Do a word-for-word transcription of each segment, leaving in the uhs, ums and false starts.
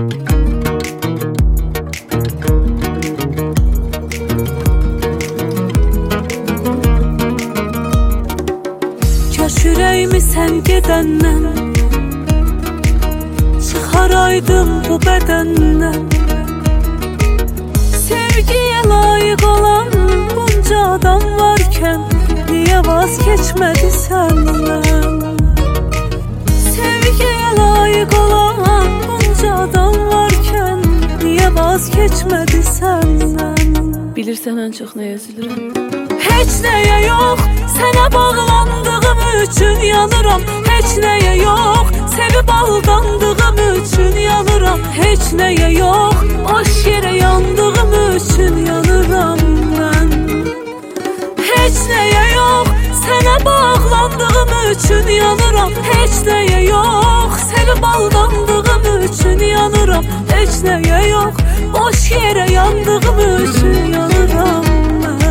Kaş ürəyimi sən gedəndən çıxaraydım bu bədəndən. Sevgiyə layiq olan bunca adam varkən niyə vazgeçmədi səndən? Sevgiyə layiq olan bunca adam varkən niyə vazgeçmədi səndən? Bilirsən ən çox nəyə üzülürəm? Heç nəyə yox, sənə bağlandığım üçün yanıram. Heç nəyə yox, sevib aldandığım üçün yanıram. Heç nəyə yox, boş yerə yandığım üçün yanıram mən. Heç nəyə yox, sənə bağlandığım üçün yanıram. Heç nəyə yox, sevib aldandığım üçün yanıram. Heç nəyə yox, boş yerə yandığım üçün yanıram mən.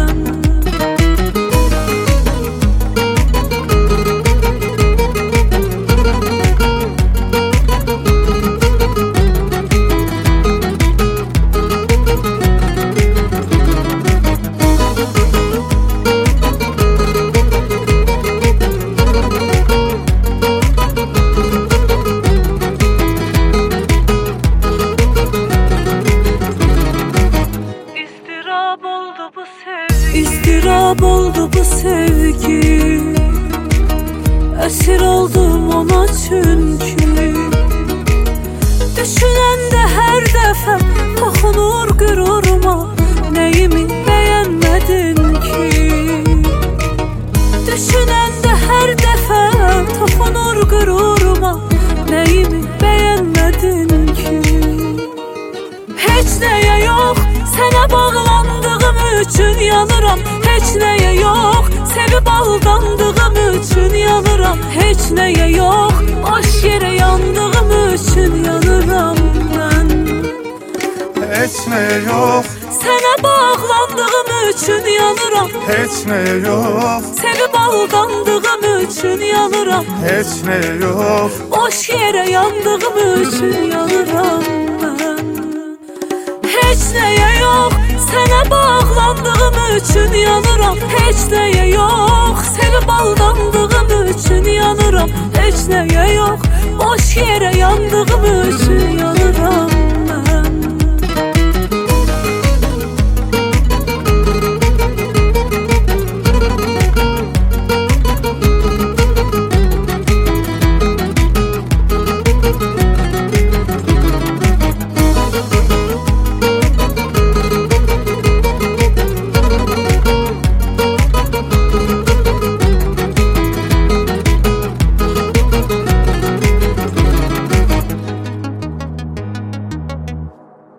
İstirab oldu bu sevgi, esir oldum ona çünkü. Düşünəndə hər dəfə toxunur qüruruma, nəyimi bəyənmədin ki? Düşünəndə hər dəfə toxunur qüruruma, nəyimi bəyənmədin ki? Heç nəyə yox, sənə bağlandığım üçün yanıram. Heç nəyə yox, sevib aldandığım üçün yanıram. Heç nəyə yox, boş yerə yandığım üçün yanıram mən. Heç nəyə yox, sənə bağlandığım üçün yanıram. heç nəyə yox, sevib aldandığım üçün yanıram. heç nəyə yox, boş yerə yandığım üçün yanıram mən. Heç nəyə yox, sənə bağlandığım üçün yanıram. Heç nəyə yox, sevib aldandığım üçün yanıram. Heç nəyə yox, boş yerə yandığım üçün yanıram.